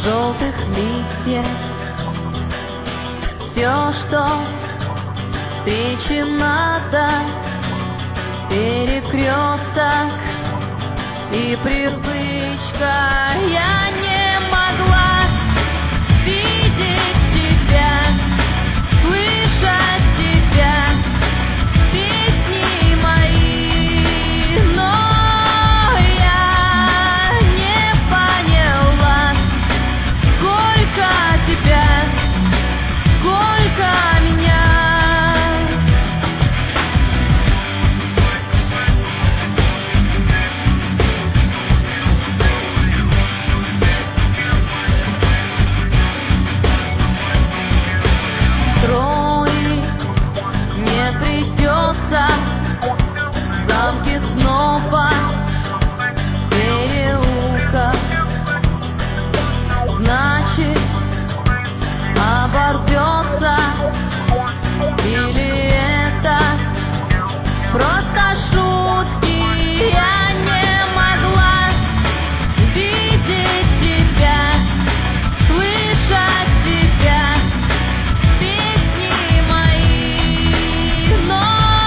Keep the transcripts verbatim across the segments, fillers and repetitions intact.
желтых листьев. Все, что встречи надо, перекресток и привычка. Я не могла видеть тебя, слышать тебя, песни мои, но я не поняла, сколько тебя, сколько меня. Замки снова в переулках, значит, оборвется, или это просто шутки? Я не могла видеть тебя, слышать тебя, песни мои, но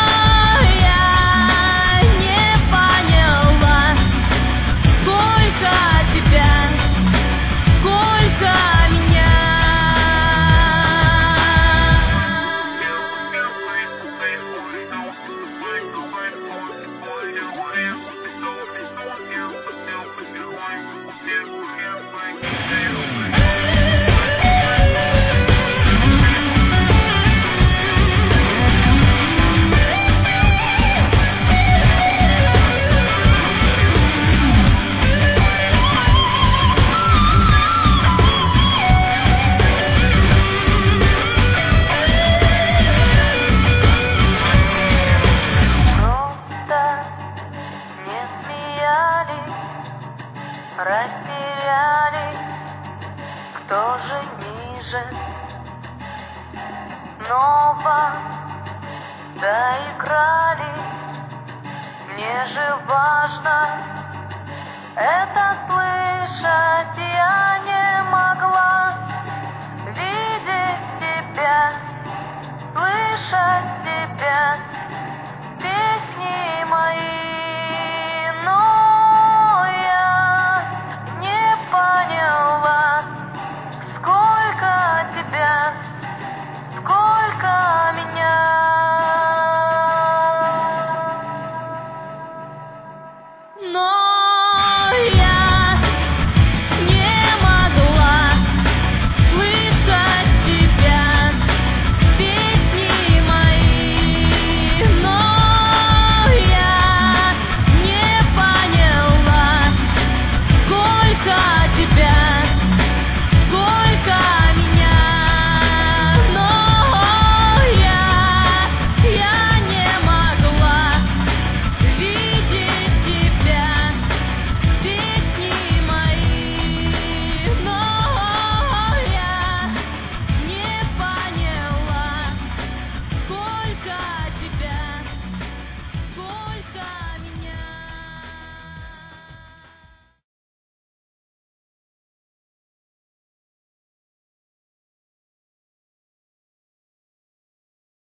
растерялись, кто же ниже, снова доигрались. Мне же важно это слышать, я